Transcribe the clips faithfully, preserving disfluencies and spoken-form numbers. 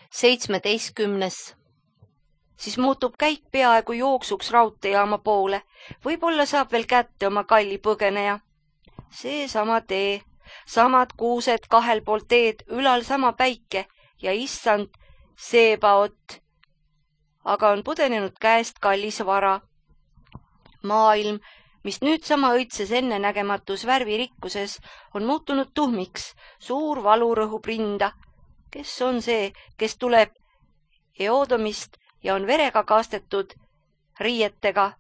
seitsmeteistkümnes. Siis muutub käik peaaegu jooksuks raudteejaama poole. Võib-olla saab veel kätte oma kalli põgeneja. See sama tee, samad kuused kahel pool teed, ülal sama päike ja issand, seebaot. Aga on pudenenud käest kallis vara. Maailm, mis nüüd sama õitses ennenägematus värvirikkuses, on muutunud tuhmiks, suur valu rõhub rinda. Kes on see, kes tuleb Eodomist ja on verega kastetud riietega?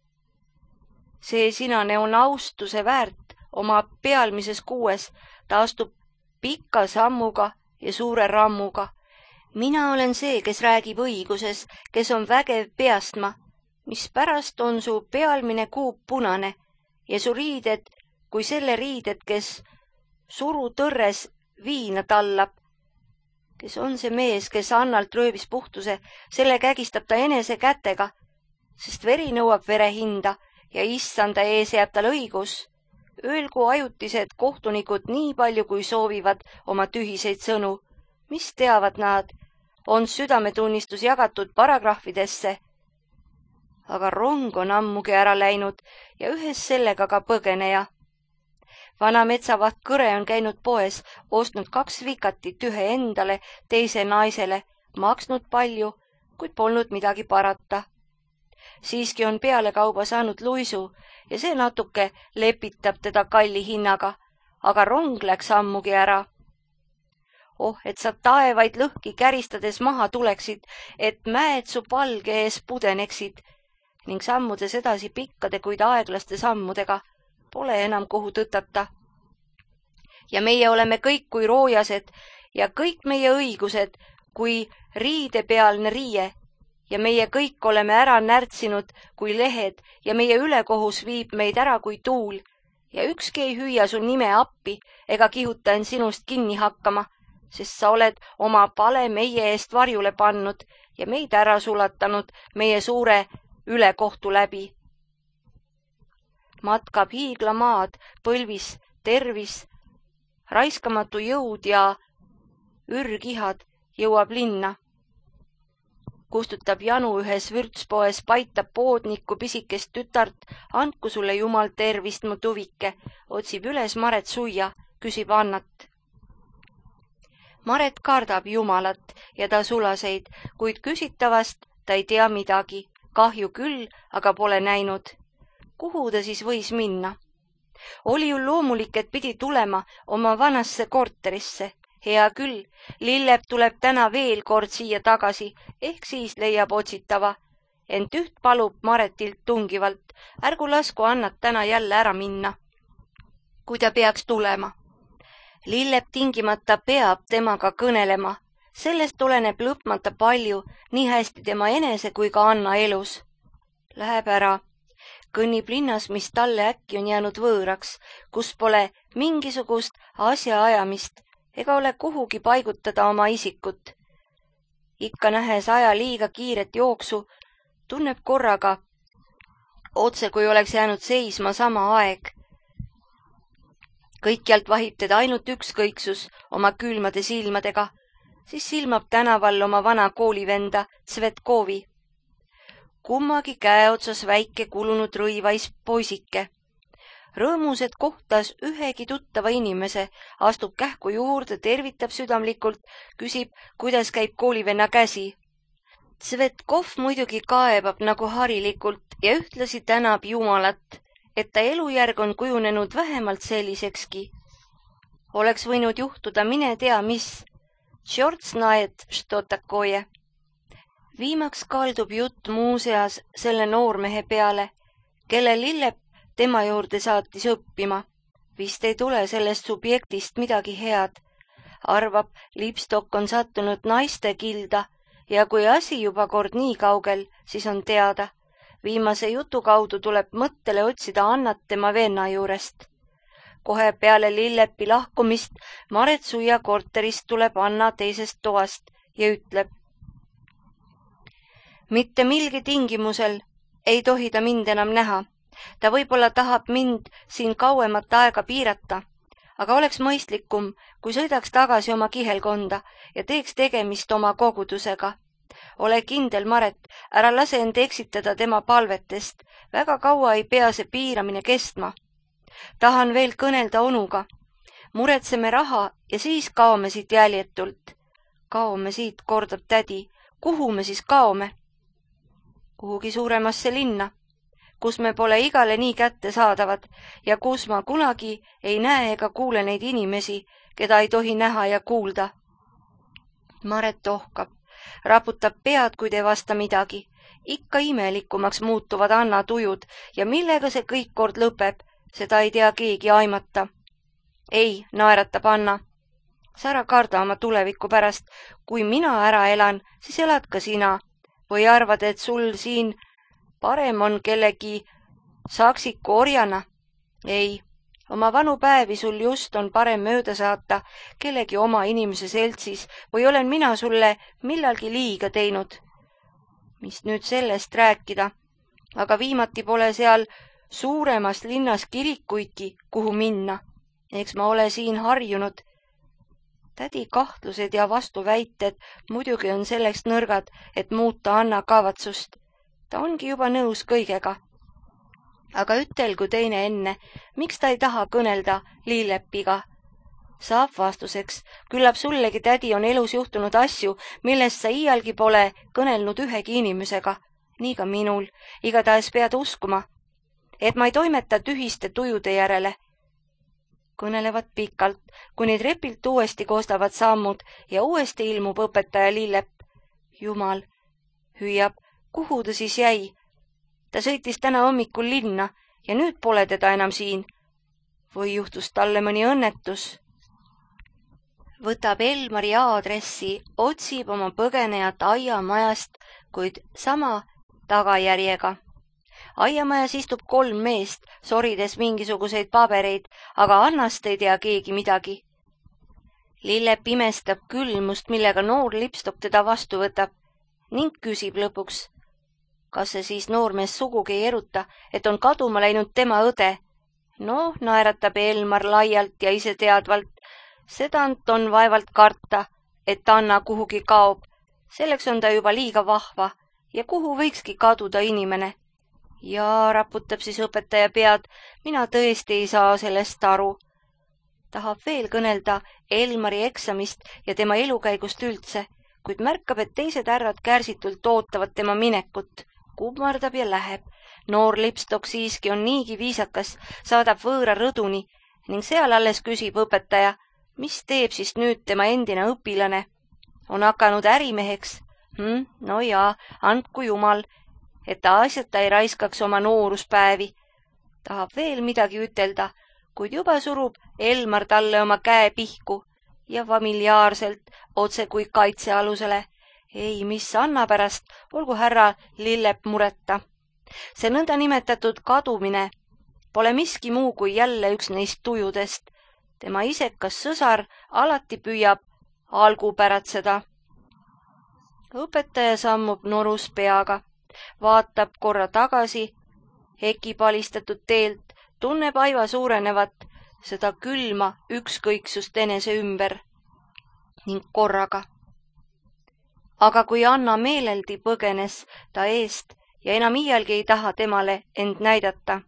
See sinane on austuse väärt oma pealmises kuues, ta astub pikka sammuga ja suure rammuga. Mina olen see, kes räägib õiguses, kes on vägev peastma, mispärast on su pealmine kuup punane ja su riided kui selle riided, kes suru tõrres viina tallab. Kes on see mees, kes Annalt röövis puhtuse, selle kägistab ta enese kätega, sest veri nõuab vere hinda ja issanda ees jääb tal õigus. Öelgu ajutised kohtunikud nii palju, kui soovivad oma tühiseid sõnu. Mis teavad nad? On südametunnistus jagatud paragrahvidesse. Aga rong on ammugi ära läinud ja ühes sellega ka põgeneja. Vana metsavaht Kõre on käinud poes, ostnud kaks vikatit ühe endale, teise naisele, maksnud palju, kuid polnud midagi parata. Siiski on peale kauba saanud luisu ja see natuke lepitab teda kalli hinnaga, aga rong läks ammugi ära. Oh, et sa taevaid lõhki käristades maha tuleksid, et mäed su palge ees pudeneksid ning sammudes edasi pikkade, kuid aeglaste sammudega pole enam kuhu tõtata. Ja meie oleme kõik kui roojased ja kõik meie õigused kui riidepealne riie ja meie kõik oleme ära närtsinud kui lehed ja meie ülekohus viib meid ära kui tuul ja ükski ei hüüa su nime appi ega kihuta end sinust kinni hakkama, sest sa oled oma pale meie eest varjule pannud ja meid ära sulatanud meie suure ülekohtu läbi. Matkab hiiglamaad, põlvis, tervis, raiskamatu jõud ja ürgihad jõuab linna. Kustutab janu ühes vürtspoes, paitab poodniku pisikest tütart, andku sulle Jumal tervist, mu tuvike, otsib üles Maret suia, küsib Annat. Maret kardab Jumalat ja ta sulaseid, kuid küsitavast ta ei tea midagi, kahju küll, aga pole näinud. Kuhu ta siis võis minna? Oli ju loomulik, et pidi tulema oma vanasse korterisse. Hea küll, Lillep tuleb täna veel kord siia tagasi, ehk siis leiab otsitava. Ent üht palub Maretilt tungivalt, ärgu lasku Annat täna jälle ära minna, kui ta peaks tulema. Lillep tingimata peab temaga kõnelema, sellest oleneb lõpmata palju, nii hästi tema enese kui ka Anna elus. Läheb ära. Kõnnib linnas, mis talle äkki on jäänud võõraks, kus pole mingisugust asja ajamist ega ole kuhugi paigutada oma isikut. Ikka nähes aja liiga kiiret jooksu, tunneb korraga, otse kui oleks jäänud seisma sama aeg. Kõikjalt vahib teda ainult ükskõiksus oma külmade silmadega, siis silmab tänaval oma vana koolivenda Tsvetkovi. Kummagi käe otsas väike kulunud rõivais poisike. Rõõmus, et kohtas ühegi tuttava inimese, astub kähku juurde, tervitab südamlikult, küsib, kuidas käib koolivenna käsi. Tsvetkov muidugi kaebab nagu harilikult ja ühtlasi tänab Jumalat, et ta elujärg on kujunenud vähemalt sellisekski. Oleks võinud juhtuda mine tea mis. Tšort znaet, što takoje. Viimaks kaldub jutt muuseas selle noormehe peale, kelle Lillep tema juurde saatis õppima. Vist ei tule sellest subjektist midagi head. Arvab, Lipstok on sattunud naiste kilda ja kui asi juba kord nii kaugel, siis on teada. Viimase jutu kaudu tuleb mõttele otsida Annat tema venna juurest. Kohe peale Lillepi lahkumist Maret Suia korterist tuleb Anna teisest toast ja ütleb. Mitte milgi tingimusel ei tohi ta mind enam näha. Ta võib-olla tahab mind siin kauemat aega piirata, aga oleks mõistlikum, kui sõidaks tagasi oma kihelkonda ja teeks tegemist oma kogudusega. Ole kindel, Maret, ära lase end eksitada tema palvetest. Väga kaua ei pea see piiramine kestma. Tahan veel kõnelda onuga. Muretseme raha ja siis kaome siit jäljetult. Kaome siit, kordab tädi. Kuhu me siis kaome? Kuhugi suuremasse linna, kus me pole igale nii kätte saadavad ja kus ma kunagi ei näe ega kuule neid inimesi, keda ei tohi näha ja kuulda. Maret ohkab, raputab pead, kuid ei vasta midagi. Ikka imelikumaks muutuvad Anna tujud ja millega see kõik kord lõpeb, seda ei tea keegi aimata. Ei, naeratab Anna. Sa ära karda oma tuleviku pärast. Kui mina ära elan, siis elad ka sina. Või arvad, et sul siin parem on kellegi saksiku orjana? Ei, oma vanu päevi sul just on parem mööda saata kellegi oma inimese seltsis või olen mina sulle millalgi liiga teinud. Mis nüüd sellest rääkida? Aga viimati pole seal suuremas linnas kirikuidki, kuhu minna. Eks ma ole siin harjunud. Tädi kahtlused ja vastuväited muidugi on selleks nõrgad, et muuta Anna kavatsust. Ta ongi juba nõus kõigega. Aga ütelgu teine enne, miks ta ei taha kõnelda Lillepiga? Saab vastuseks, küllap sullegi, tädi, on elus juhtunud asju, millest sa iialgi pole kõnelnud ühegi inimesega. Nii ka minul, igatahes pead uskuma, et ma ei toimeta tühiste tujude järele. Kõnelevad pikalt, kuni trepilt uuesti koostavad sammud ja uuesti ilmub õpetaja Lillep. Jumal, hüüab, kuhu ta siis jäi? Ta sõitis täna hommikul linna ja nüüd pole teda enam siin. Või juhtus talle mõni õnnetus? Võtab Elmari aadressi, otsib oma põgenejat aiamajast, kuid sama tagajärjega. Aiamajas istub kolm meest, sorides mingisuguseid pabereid, aga Annast ei tea keegi midagi. Lillep imestab külmust, millega noor lipstok teda vastu võtab ning küsib lõpuks, kas see siis noormees sugugi ei eruta, et on kaduma läinud tema õde. No, naeratab Elmar laialt ja ise teadvalt, sedant on vaevalt karta, et Anna kuhugi kaob. Selleks on ta juba liiga vahva ja kuhu võikski kaduda inimene. Ja raputab siis õpetaja pead, mina tõesti ei saa sellest aru. Tahab veel kõnelda Elmari eksamist ja tema elukäigust üldse, kuid märkab, et teised härrad kärsitult ootavad tema minekut. Kummardab ja läheb. Noor lipstok siiski on niigi viisakas, saadab võõra rõduni ning seal alles küsib õpetaja, mis teeb siis nüüd tema endine õpilane. On hakanud ärimeheks? Hm, no jaa, andku jumal, et ta asjata ei raiskaks oma nooruspäevi. Tahab veel midagi ütelda, kuid juba surub Elmar talle oma käe pihku ja familiaarselt, otse kui kaitsealusele. Ei, mis Anna pärast, olgu härra Lillep mureta. See nõnda nimetatud kadumine pole miski muu kui jälle üks neist tujudest. Tema isekas sõsar alati püüab algu päratseda. Õpetaja sammub norus peaga. Vaatab korra tagasi, heki palistatud teelt, tunneb aiva suurenevat, seda külma ükskõiksust enese ümber ning korraga. Aga kui Anna meeleldi põgenes ta eest ja enam iialgi ei taha temale end näidata.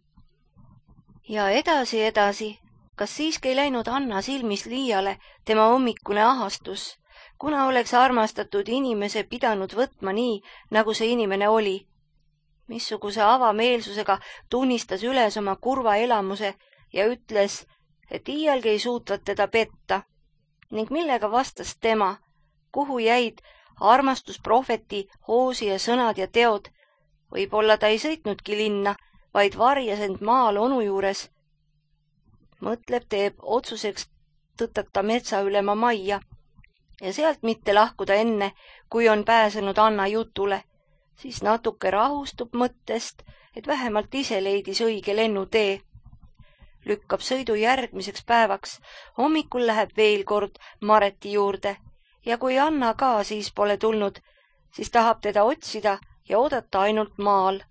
Ja edasi, edasi, kas siiski ei läinud Anna silmis liiale tema hommikune ahastus? Kuna oleks armastatud inimese pidanud võtma nii, nagu see inimene oli. Missuguse avameelsusega tunnistas üles oma kurva elamuse ja ütles, et iialgi ei suutvat teda petta. Ning millega vastas tema, kuhu jäid armastusprohveti hoosi ja sõnad ja teod? Võib-olla ta ei sõitnudki linna, vaid varjas end maal onu juures. Mõtleb, teeb otsuseks tõtata metsa ülema majja ja sealt mitte lahkuda enne, kui on pääsenud Anna jutule, siis natuke rahustub mõttest, et vähemalt ise leidis õige lennutee. Lükkab sõidu järgmiseks päevaks, hommikul läheb veel kord Mareti juurde ja kui Anna ka siis pole tulnud, siis tahab teda otsida ja oodata ainult maal.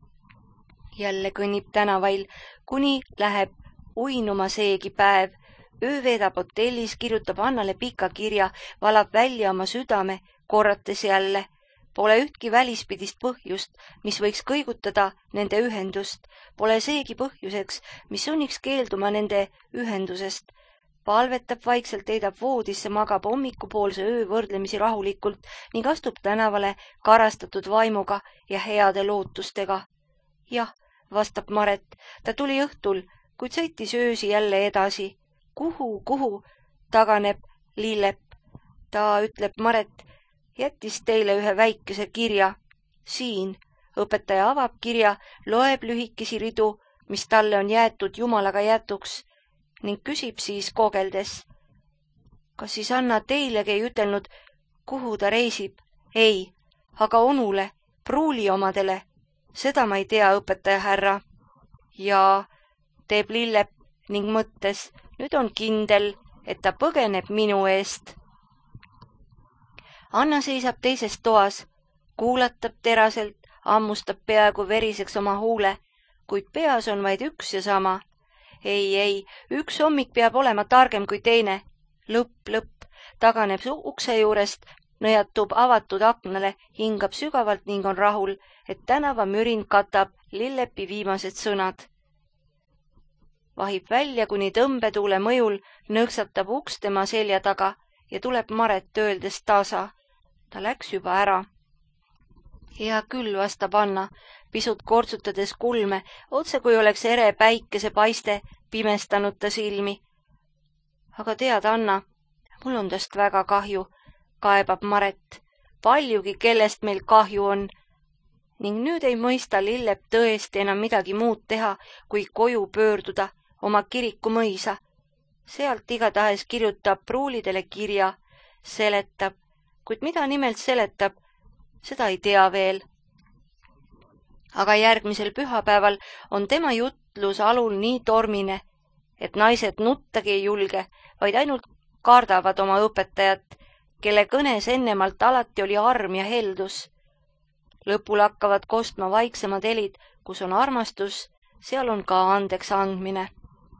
Jälle kõnnib tänavail, kuni läheb uinuma seegi päev, öö veedab hotellis, kirjutab Annale pika kirja, valab välja oma südame, korrates jälle. Pole ühtki välispidist põhjust, mis võiks kõigutada nende ühendust. Pole seegi põhjuseks, mis sunniks keelduma nende ühendusest. Palvetab vaikselt, heidab voodisse, magab hommikupoolse öö võrdlemisi rahulikult ning astub tänavale karastatud vaimuga ja heade lootustega. Jah, vastab Maret, ta tuli õhtul, kuid sõitis öösi jälle edasi. Kuhu, kuhu, taganeb Lillep. Ta ütleb, Maret jättis teile ühe väikese kirja. Siin. Õpetaja avab kirja, loeb lühikesi ridu, mis talle on jäetud jumalaga jätuks ning küsib siis kogeldes. Kas siis Anna teilegi ei ütelnud, kuhu ta reisib? Ei, aga onule, pruuli omadele. Seda ma ei tea, õpetaja härra. Ja teeb Lillep ning mõttes, nüüd on kindel, et ta põgeneb minu eest. Anna seisab teises toas, kuulatab teraselt, ammustab peaaegu veriseks oma huule, kuid peas on vaid üks ja sama. Ei, ei, üks hommik peab olema targem kui teine. Lõpp, lõpp, taganeb ukse juurest, nõjatub avatud aknale, hingab sügavalt ning on rahul, et tänava mürin katab Lillepi viimased sõnad. Vahib välja, kuni tõmbetuule mõjul nõksatab uks tema selja taga ja tuleb Maret öeldes tasa. Ta läks juba ära. Hea küll, vastab Anna, pisut kortsutades kulme, otse kui oleks ere päikese paiste pimestanud ta silmi. Aga tead, Anna, mul on tast väga kahju, kaebab Maret. Paljugi, kellest meil kahju on. Ning nüüd ei mõista Lillep tõesti enam midagi muud teha, kui koju pöörduda, oma kiriku mõisa. Sealt igatahes kirjutab pruulidele kirja, seletab, kuid mida nimelt seletab, seda ei tea veel. Aga järgmisel pühapäeval on tema jutlus alul nii tormine, et naised nuttagi ei julge, vaid ainult kardavad oma õpetajat, kelle kõnes ennemalt alati oli arm ja heldus. Lõpul hakkavad kostma vaiksemad helid, kus on armastus, seal on ka andeks andmine.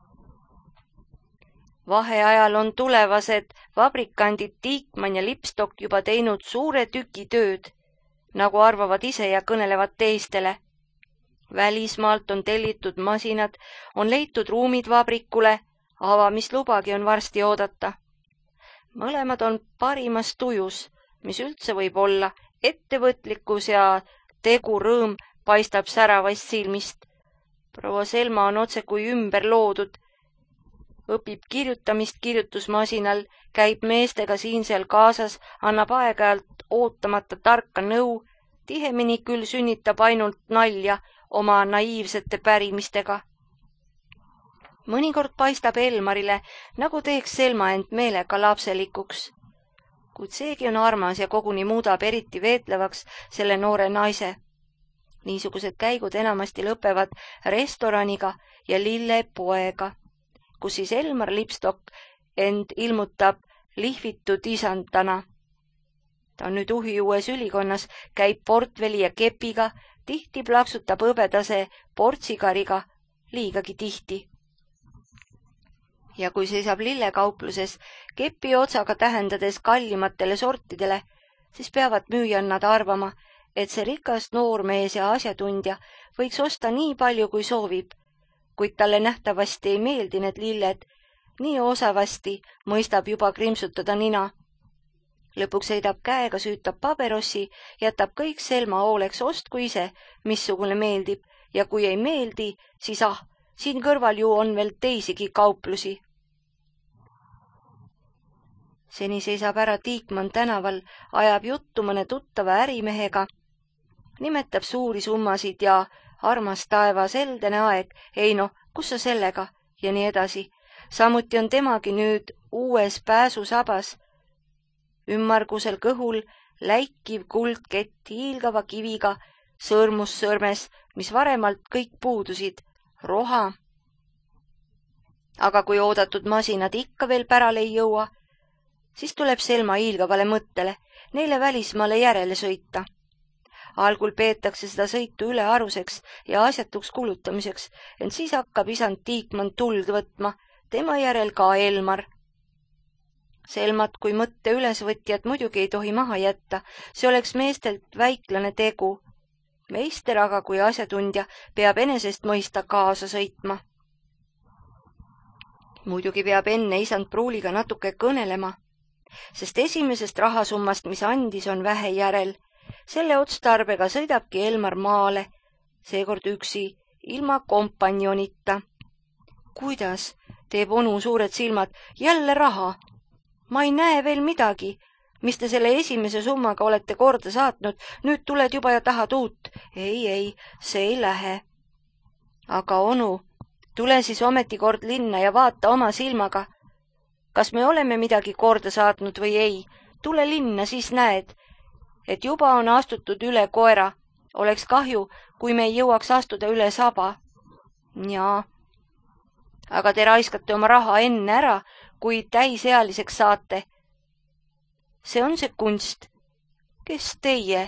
Vaheajal on tulevased vabrikandid Tiikmann ja Lipstock juba teinud suure tüki tööd, nagu arvavad ise ja kõnelevad teistele. Välismaalt on tellitud masinad, on leitud ruumid vabrikule, avamislubagi on varsti oodata. Mõlemad on parimas tujus, mis üldse võib olla, ettevõtlikkus ja tegurõõm paistab säravast silmist. Proua Selma on otse kui ümber loodud. Õpib kirjutamist kirjutusmasinal, käib meestega siin-seal kaasas, annab aeg-ajalt ootamata tarka nõu, tihemini küll sünnitab ainult nalja oma naiivsete pärimistega. Mõnikord paistab Elmarile, nagu teeks Selma end meelega lapselikuks. Kuid seegi on armas ja koguni muudab eriti veetlevaks selle noore naise. Niisugused käigud enamasti lõpevad restoraniga ja lillepoega, kus siis Elmar Lipstock end ilmutab lihvitud isandana. Ta on nüüd uhiuues ülikonnas, käib portfeli ja kepiga, tihti plaksutab hõbedase portsigariga, liigagi tihti. Ja kui seisab lillekaupluses kepi otsaga tähendades kallimatele sortidele, siis peavad müüjannad arvama, et see rikas noormees ja asjatundja võiks osta nii palju, kui soovib, kuid talle nähtavasti ei meeldi need lilled, nii osavasti mõistab juba krimsutada nina. Lõpuks heidab käega, süütab paberossi, jätab kõik Selma hooleks, ostku ise, missugune meeldib, ja kui ei meeldi, siis ah, siin kõrval ju on veel teisigi kauplusi. Seni seisab ära Tiikmann tänaval, ajab juttu mõne tuttava ärimehega, nimetab suuri summasid ja armas taevas, eldene aeg, ei noh, kus sa sellega, ja nii edasi. Samuti on temagi nüüd uues pääsusabas, ümmargusel kõhul läikiv kuldkett hiilgava kiviga, sõrmus sõrmes, mis varemalt kõik puudusid, roha. Aga kui oodatud masinad ikka veel pärale ei jõua, siis tuleb Selma hiilgavale mõttele neile välismaale järele sõita. Algul peetakse seda sõitu ülearuseks ja asjatuks kulutamiseks, ent siis hakkab isand Tiikmann tuld võtma, tema järel ka Elmar. Selmat kui mõtte ülesvõtjat muidugi ei tohi maha jätta, see oleks meestelt väiklane tegu. Meister aga kui asjatundja peab enesest mõista kaasa sõitma. Muidugi peab enne isand Pruuliga natuke kõnelema, sest esimesest rahasummast, mis andis, on vähe järel. Selle otstarbega sõidabki Elmar maale, seekord üksi, ilma kompanjonita. Kuidas, teeb onu suured silmad, jälle raha? Ma ei näe veel midagi, mis te selle esimese summaga olete korda saatnud, nüüd tuled juba ja tahad uut. Ei, ei, see ei lähe. Aga onu, tule siis ometi kord linna ja vaata oma silmaga. Kas me oleme midagi korda saatnud või ei? Tule linna, siis näed, et juba on astutud üle koera. Oleks kahju, kui me ei jõuaks astuda üle saba. Jaa. Aga te raiskate oma raha enne ära, kui täisealiseks saate. See on see kunst. Kes teie?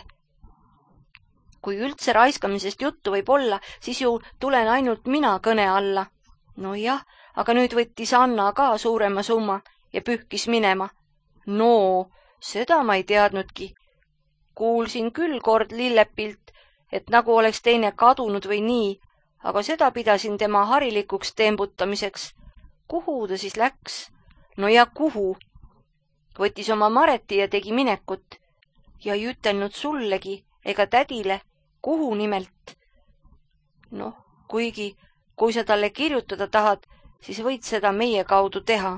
Kui üldse raiskamisest juttu võib olla, siis ju tulen ainult mina kõne alla. No jah, aga nüüd võttis Anna ka suurema summa ja pühkis minema. No, seda ma ei teadnudki. Kuulsin küll kord Lillepilt, et nagu oleks teine kadunud või nii, aga seda pidasin tema harilikuks tembutamiseks. Kuhu ta siis läks? No ja kuhu? Võttis oma Mareti ja tegi minekut. Ja ei ütelnud sullegi ega tädile, kuhu nimelt. Noh, kuigi, kui sa talle kirjutada tahad, siis võid seda meie kaudu teha.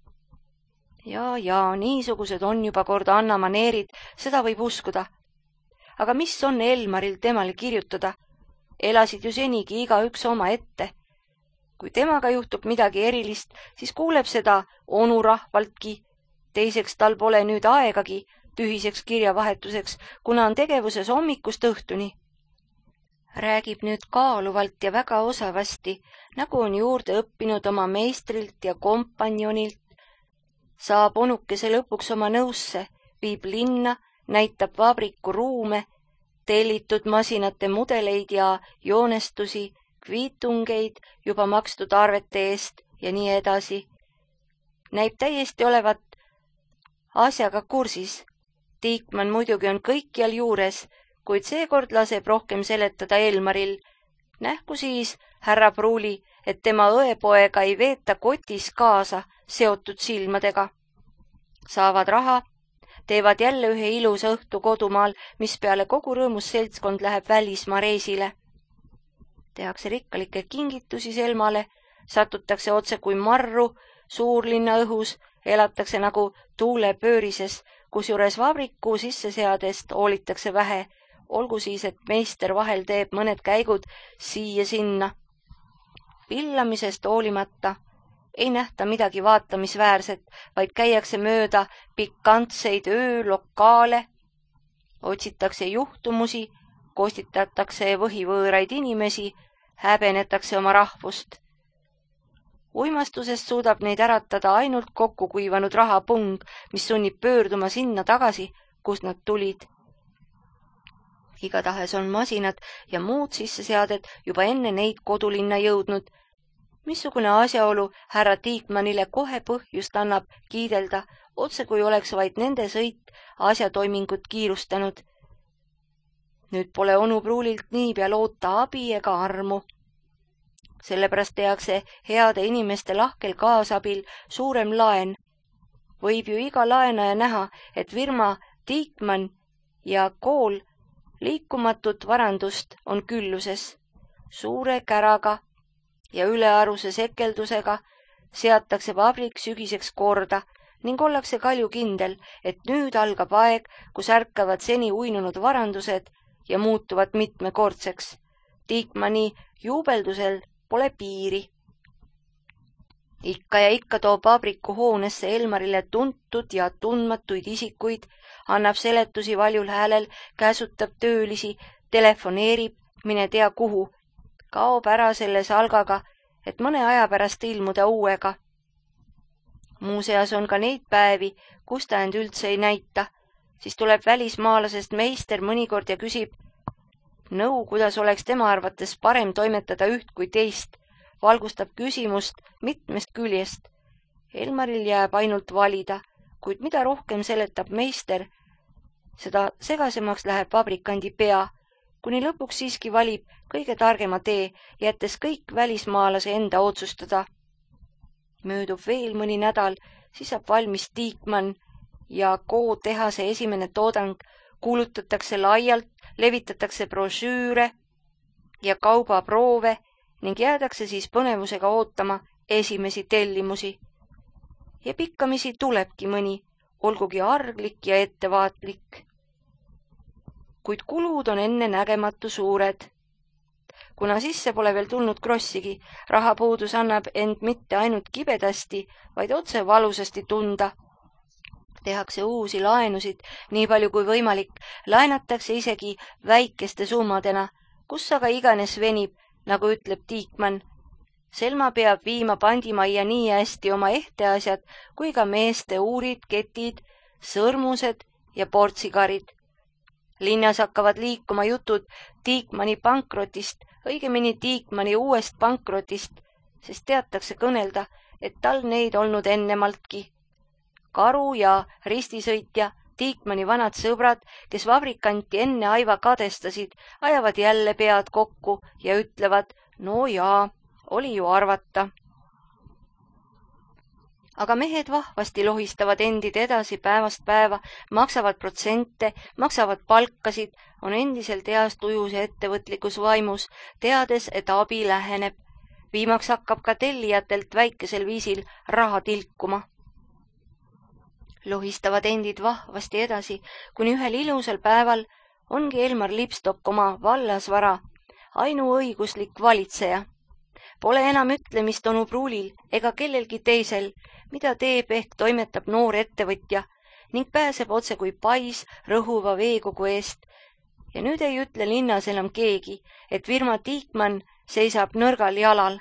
Ja, ja, niisugused on juba kord Anna maneerid, seda võib uskuda. Aga mis on Elmaril temale kirjutada? Elasid ju senigi igaüks oma ette. Kui temaga juhtub midagi erilist, siis kuuleb seda onu rahvaltki. Teiseks tal pole nüüd aegagi tühiseks kirjavahetuseks, kuna on tegevuses hommikust õhtuni. Räägib nüüd kaaluvalt ja väga osavasti, nagu on juurde õppinud oma meistrilt ja kompanjonilt. Saab onukese lõpuks oma nõusse, viib linna, näitab vabriku ruume, tellitud masinate mudeleid ja joonestusi, kviitungeid juba makstud arvete eest ja nii edasi. Näib täiesti olevat asjaga kursis. Tiikmann muidugi on kõikjal juures, kuid seekord laseb rohkem seletada Elmaril. Nähku siis, härra Pruuli, et tema õepoega ei veeta kotis kaasa seotud silmadega. Saavad raha, teevad jälle ühe ilusa õhtu kodumaal, mis peale kogu rõõmus seltskond läheb välismaa reisile. Tehakse rikkalikke kingitusi Selmale, satutakse otse kui marru, suurlinna õhus, elatakse nagu tuulepöörises, kusjuures vabriku sisseseadest hoolitakse vähe, olgu siis, et meister vahel teeb mõned käigud siia-sinna. Pillamisest hoolimata ei nähta midagi vaatamisväärset, vaid käiakse mööda pikantseid öölokaale, otsitakse juhtumusi, kostitatakse võhivõõraid inimesi, häbenetakse oma rahvust. Uimastusest suudab neid äratada ainult kokku kuivanud rahapung, mis sunnib pöörduma sinna tagasi, kust nad tulid. Igatahes on masinad ja muud sisseseaded juba enne neid kodulinna jõudnud. Missugune asjaolu härra Tiikmannile kohe põhjust annab kiidelda, otse kui oleks vaid nende sõit asjatoimingut kiirustanud. Nüüd pole onu Pruulilt niipea loota abi ega armu. Sellepärast tehakse heade inimeste lahkel kaasabil suurem laen. Võib ju iga laenaja näha, et firma Tiikmann ja kool liikumatut varandust on külluses. Suure käraga ja ülearuse sekeldusega seatakse vabrik sügiseks korda ning ollakse kalju kindel, et nüüd algab aeg, kus ärkavad seni uinunud varandused ja muutuvad mitmekordseks. Tiikmanni juubeldusel pole piiri. Ikka ja ikka toob vabriku hoonesse Elmarile tuntud ja tundmatuid isikuid, annab seletusi valjul häälel, käsutab töölisi, telefoneerib, mine tea kuhu, kaob ära selle salgaga, et mõne aja pärast ilmuda uuega. Muuseas on ka neid päevi, kus ta end üldse ei näita, siis tuleb välismaalasest meister mõnikord ja küsib nõu, kuidas oleks tema arvates parem toimetada üht kui teist, valgustab küsimust mitmest küljest. Elmaril jääb ainult valida, kuid mida rohkem seletab meister, seda segasemaks läheb vabrikandi pea, kuni lõpuks siiski valib kõige targema tee, jättes kõik välismaalase enda otsustada. Möödub veel mõni nädal, siis saab valmis Dieckmann ja Co tehase esimene toodang, kuulutatakse laialt, levitatakse brošüüre ja kaubaproove ning jäädakse siis põnevusega ootama esimesi tellimusi. Ja pikkamisi tulebki mõni, olgugi arglik ja ettevaatlik. Kuid kulud on enne nägematu suured. Kuna sisse pole veel tulnud krossigi, rahapuudus annab end mitte ainult kibedasti, vaid otse valusasti tunda. Tehakse uusi laenusid, nii palju kui võimalik, laenatakse isegi väikeste summadena, kus aga iganes venib, nagu ütleb Dieckmann. Selma peab viima pandimajja nii hästi oma ehteasjad kui ka meeste uurid, ketid, sõrmused ja portsikarid. Linnas hakkavad liikuma jutud Dieckmanni pankrotist, õigemini Dieckmanni uuest pankrotist, sest teatakse kõnelda, et tal neid olnud ennemaltki. Karu ja ristisõitja, Dieckmanni vanad sõbrad, kes vabrikanti enne aiva kadestasid, ajavad jälle pead kokku ja ütlevad, no jaa, oli ju arvata. Aga mehed vahvasti lohistavad endid edasi päevast päeva, maksavad protsente, maksavad palkasid, on endiselt heas tujus ja ettevõtlikus vaimus, teades, et abi läheneb. Viimaks hakkab ka tellijatelt väikesel viisil raha tilkuma. Lohistavad endid vahvasti edasi, kuni ühel ilusal päeval ongi Elmar Lipstok oma vallasvara, ainuõiguslik valitseja. Pole enam ütlemist onu Pruulil ega kellelgi teisel, mida teeb ehk toimetab noor ettevõtja ning pääseb otse kui pais rõhuva veekogu eest. Ja nüüd ei ütle linnas enam keegi, et firma Dieckmann seisab nõrgal jalal.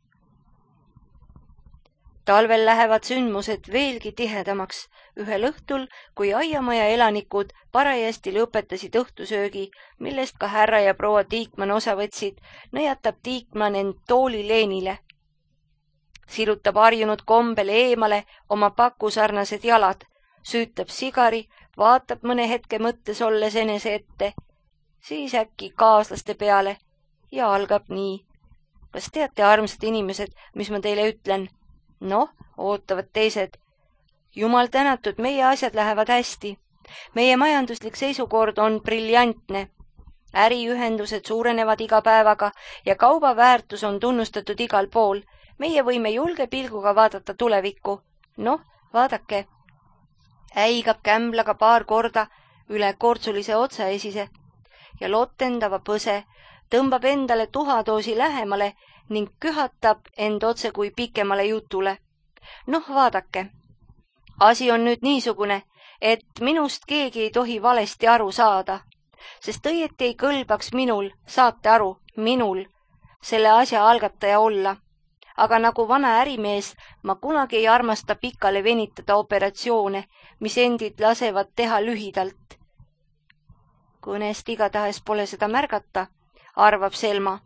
Talvel lähevad sündmused veelgi tihedamaks. Ühel õhtul, kui aiamaja elanikud parajasti lõpetasid õhtusöögi, millest ka härra ja proua Dieckmann osa võtsid, nõjatab Dieckmann end toolileenile. Sirutab harjunud kombel eemale oma pakusarnased jalad, süütab sigari, vaatab mõne hetke mõttes olles enese ette, siis äkki kaaslaste peale ja algab nii. Kas teate, armsad inimesed, mis ma teile ütlen? Noh, ootavad teised. Jumal tänatud, meie asjad lähevad hästi. Meie majanduslik seisukord on briljantne. Äriühendused suurenevad iga päevaga ja kauba väärtus on tunnustatud igal pool. Meie võime julge pilguga vaadata tulevikku. Noh, vaadake. Äigab kämblaga paar korda üle kortsulise otsaesise ja lotendava põse, tõmbab endale tuhadoosi lähemale ning kühatab end otse kui pikemale jutule. Noh, vaadake. Asi on nüüd niisugune, et minust keegi ei tohi valesti aru saada, sest õieti ei kõlbaks minul, saate aru, minul, selle asja algataja olla. Aga nagu vana ärimees, ma kunagi ei armasta pikale venitada operatsioone, mis endid lasevad teha lühidalt. Kõnest igatahes pole seda märgata, arvab Selma.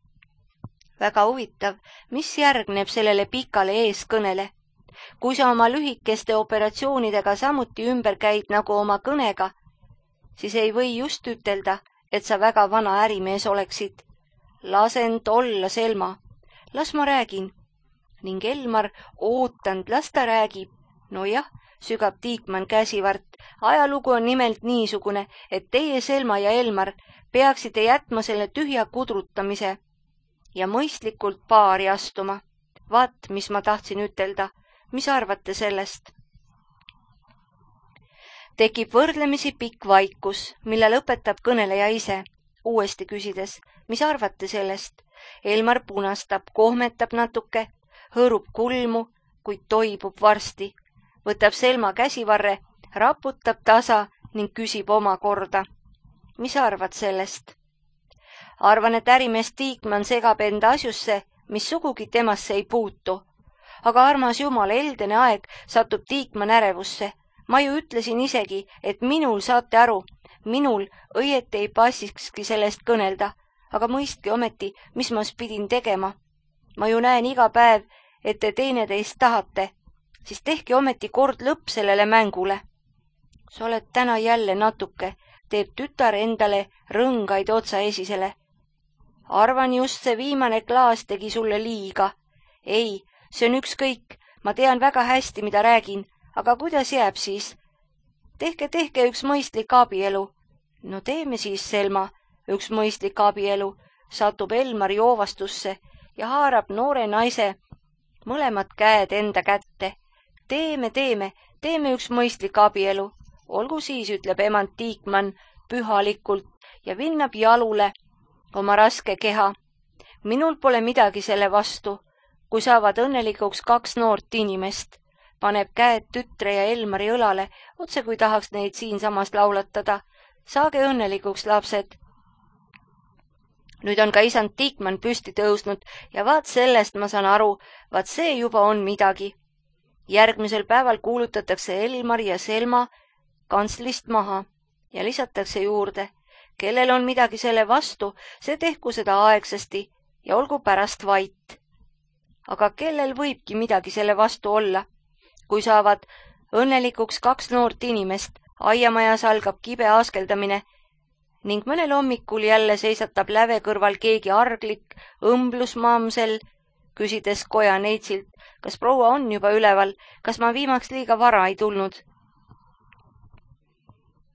Väga huvitav, mis järgneb sellele pikale eeskõnele. Kui sa oma lühikeste operatsioonidega samuti ümber käid nagu oma kõnega, siis ei või just ütelda, et sa väga vana ärimees oleksid. Lasend olla, Selma. Las ma räägin. Ning Elmar ootanud, las ta räägib. No jah, sügab Dieckmann käsivart. Ajalugu on nimelt niisugune, et teie, Selma ja Elmar, peaksite jätma selle tühja kudrutamise ja mõistlikult paari astuma. Vaat, mis ma tahtsin ütelda. Mis arvate sellest? Tekib võrdlemisi pikk vaikus, mille lõpetab kõneleja ise, uuesti küsides, mis arvate sellest? Elmar punastab, kohmetab natuke, hõõrub kulmu, kuid toibub varsti, võtab Selma käsivarre, raputab tasa ning küsib oma korda. Mis arvad sellest? Arvan, et ärimees Dieckmann segab enda asjusse, mis sugugi temasse ei puutu. Aga armas jumal, eldene aeg satub Dieckmann ärevusse. Ma ju ütlesin isegi, et minul, saate aru, minul õieti ei passikski sellest kõnelda, aga mõistki ometi, mis ma pidin tegema. Ma ju näen iga päev, et te teineteist tahate. Siis tehke ometi kord lõpp sellele mängule. Sa oled täna jälle natuke, teeb tütar endale rõngaid otsa esisele. Arvan just see viimane klaas tegi sulle liiga. Ei, see on ükskõik, ma tean väga hästi, mida räägin, aga kuidas jääb siis? Tehke, tehke üks mõistlik abielu. No teeme siis, Selma, üks mõistlik abielu, satub Elmar joovastusse ja haarab noore naise mõlemad käed enda kätte. Teeme, teeme, teeme üks mõistlik abielu. Olgu siis, ütleb emand Tiikmann pühalikult ja vinnab jalule oma raske keha. Minul pole midagi selle vastu, kui saavad õnnelikuks kaks noort inimest. Paneb käed tütre ja Elmari õlale, otse kui tahaks neid siinsamas laulatada. Saage õnnelikuks, lapsed. Nüüd on ka isand Tiikmann püsti tõusnud ja vaat sellest ma saan aru, vaat see juba on midagi. Järgmisel päeval kuulutatakse Elmar ja Selma kantslist maha ja lisatakse juurde. Kellel on midagi selle vastu, see tehku seda aegsasti ja olgu pärast vait. Aga kellel võibki midagi selle vastu olla? Kui saavad õnnelikuks kaks noort inimest, aiamajas algab kibe askeldamine ning mõnel hommikul jälle seisatab läve kõrval keegi arglik õmblusmaamsel, küsides koja neitsilt, kas proua on juba üleval, kas ma viimaks liiga vara ei tulnud.